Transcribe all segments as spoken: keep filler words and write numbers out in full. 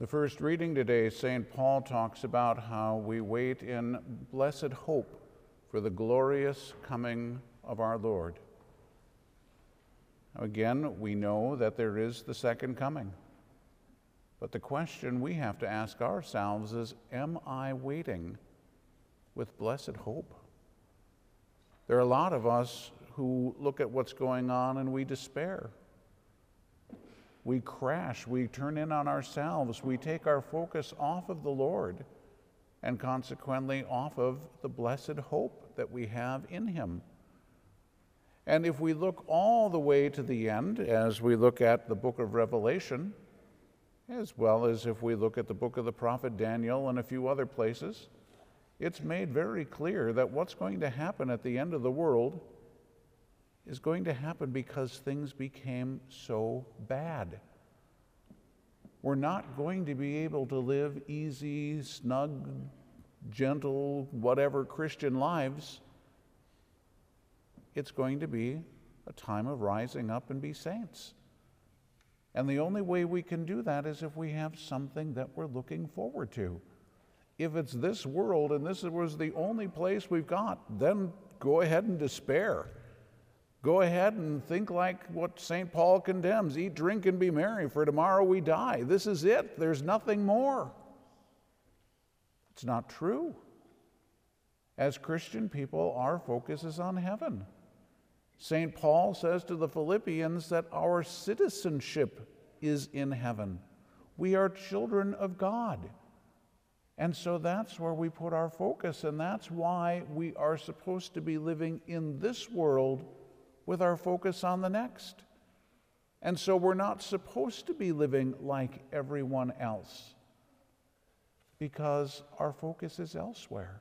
The first reading today, Saint Paul talks about how we wait in blessed hope for the glorious coming of our Lord. Again, we know that there is the second coming. But the question we have to ask ourselves is, am I waiting with blessed hope? There are a lot of us who look at what's going on and we despair. We crash, we turn in on ourselves, we take our focus off of the Lord and consequently off of the blessed hope that we have in Him. And if we look all the way to the end, as we look at the book of Revelation, as well as if we look at the book of the prophet Daniel and a few other places, it's made very clear that what's going to happen at the end of the world is going to happen because things became so bad. We're not going to be able to live easy, snug, gentle, whatever Christian lives. It's going to be a time of rising up and be saints. And the only way we can do that is if we have something that we're looking forward to. If it's this world and this was the only place we've got, then go ahead and despair. Go ahead and think like what Saint Paul condemns, eat, drink, and be merry, for tomorrow we die. This is it. There's nothing more. It's not true. As Christian people, our focus is on heaven. Saint Paul says to the Philippians that our citizenship is in heaven. We are children of God. And so that's where we put our focus, and that's why we are supposed to be living in this world with our focus on the next. And so we're not supposed to be living like everyone else because our focus is elsewhere.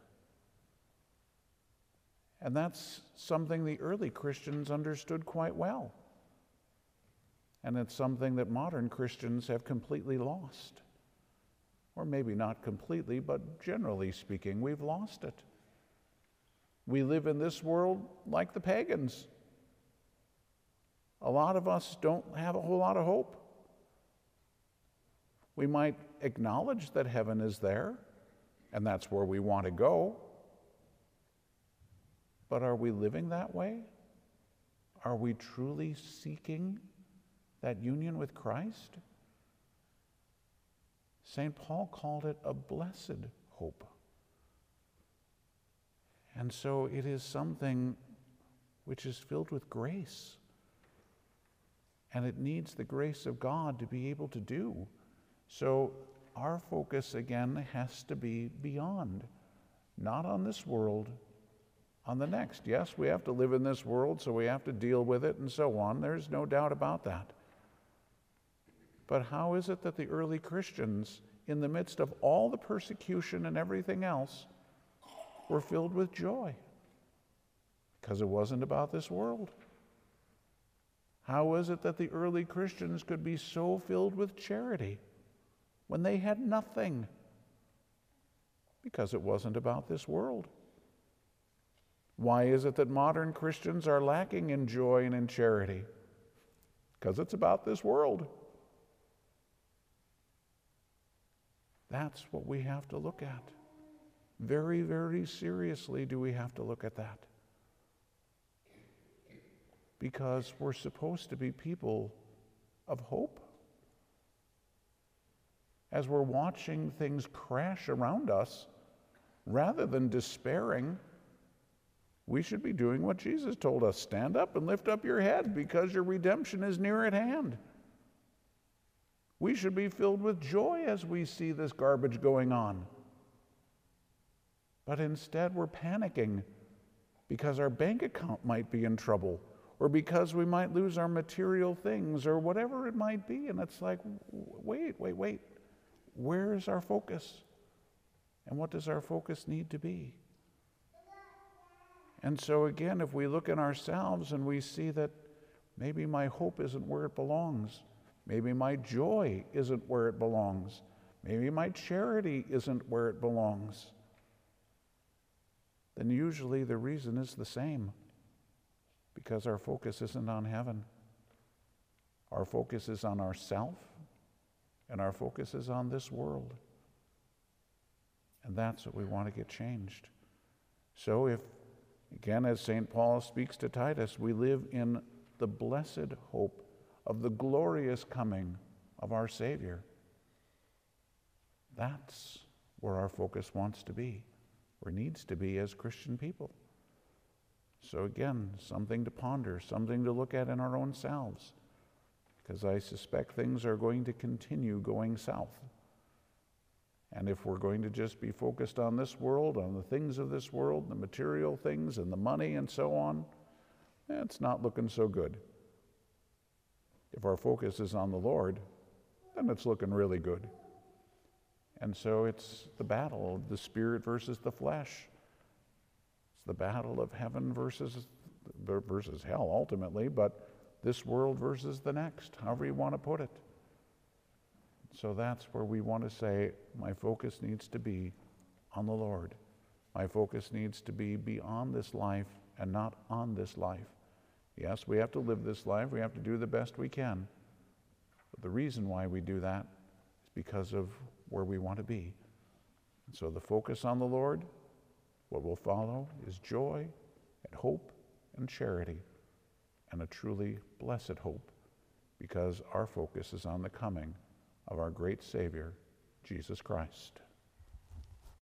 And that's something the early Christians understood quite well. And it's something that modern Christians have completely lost. Or maybe not completely, but generally speaking, we've lost it. We live in this world like the pagans. A lot of us don't have a whole lot of hope. We might acknowledge that heaven is there, and that's where we want to go. But are we living that way? Are we truly seeking that union with Christ? Saint Paul called it a blessed hope. And so it is something which is filled with grace. And it needs the grace of God to be able to do. So our focus, again, has to be beyond, not on this world, on the next. Yes, we have to live in this world, so we have to deal with it and so on. There's no doubt about that. But how is it that the early Christians, in the midst of all the persecution and everything else, were filled with joy? Because it wasn't about this world. How is it that the early Christians could be so filled with charity when they had nothing? Because it wasn't about this world. Why is it that modern Christians are lacking in joy and in charity? Because it's about this world. That's what we have to look at. Very, very seriously do we have to look at that. Because we're supposed to be people of hope. As we're watching things crash around us, rather than despairing, we should be doing what Jesus told us. Stand up and lift up your head because your redemption is near at hand. We should be filled with joy as we see this garbage going on. But instead we're panicking because our bank account might be in trouble, or because we might lose our material things, or whatever it might be. And it's like, wait, wait, wait. Where is our focus? And what does our focus need to be? And so again, if we look in ourselves and we see that maybe my hope isn't where it belongs, maybe my joy isn't where it belongs, maybe my charity isn't where it belongs, then usually the reason is the same. Because our focus isn't on heaven. Our focus is on ourself and our focus is on this world. And that's what we want to get changed. So if, again, as Saint Paul speaks to Titus, we live in the blessed hope of the glorious coming of our Savior. That's where our focus wants to be, or needs to be as Christian people. So again, something to ponder, something to look at in our own selves, because I suspect things are going to continue going south. And if we're going to just be focused on this world, on the things of this world, the material things and the money and so on, it's not looking so good. If our focus is on the Lord, then it's looking really good. And so it's the battle of the spirit versus the flesh. It's the battle of heaven versus, versus hell ultimately, but this world versus the next, however you want to put it. So that's where we want to say, my focus needs to be on the Lord. My focus needs to be beyond this life and not on this life. Yes, we have to live this life. We have to do the best we can. But the reason why we do that is because of where we want to be. And so the focus on the Lord, what will follow is joy and hope and charity, and a truly blessed hope, because our focus is on the coming of our great Savior, Jesus Christ.